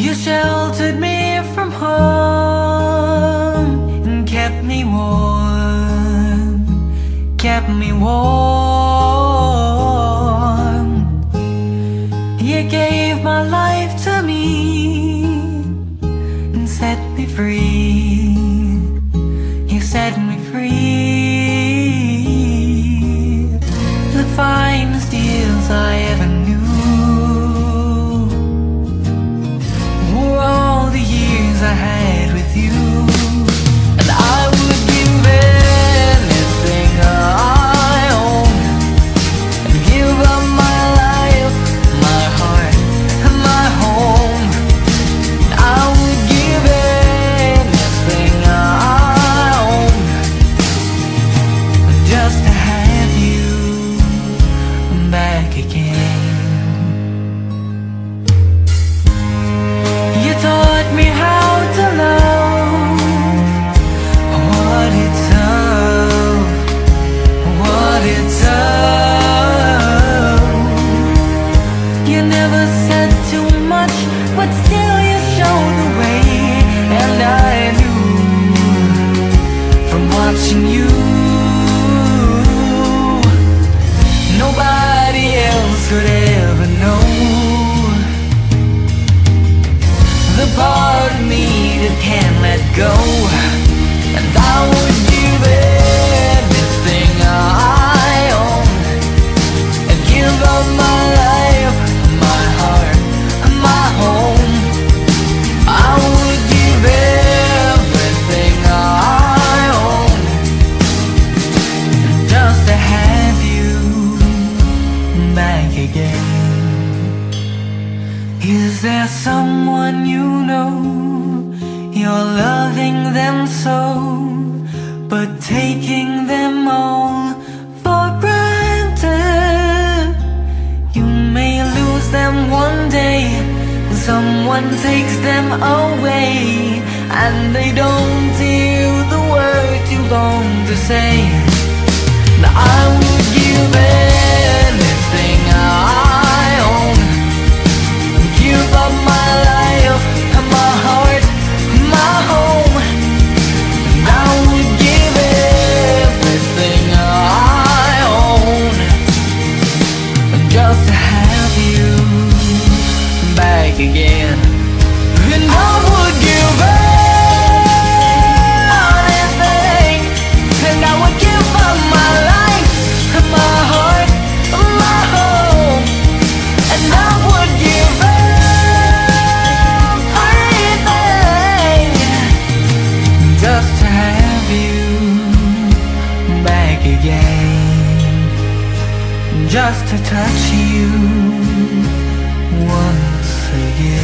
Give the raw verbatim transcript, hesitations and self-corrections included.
You sheltered me from harm and kept me warm, kept me warm. You gave my life to me and set me free. You set me free. The finest years I ever knew were all the years I had with you. And I would give anything I own and give up my life, my heart, and my home. And I would give anything I own just to have you back again. You taught me how to love, what it's of, what it's of. You never said too much, but still you showed the way. And I knew from watching you, nobody else could ever know the part of me that can't let go. And I would give anything I own and give up my life, my heart, and my home. I would give everything I own just to have you back again. Is there someone you know, you're loving them so, but taking them all for granted? You may lose them one day, someone takes them away, and they don't hear the words you long to say. Now I would give anything I own, give up my life and my heart, my home. And I would give everything I own just to have you back again. And I would give anything, and I would give up my life and my heart and my home. And I would give everything just to have you back again, just to touch you once again.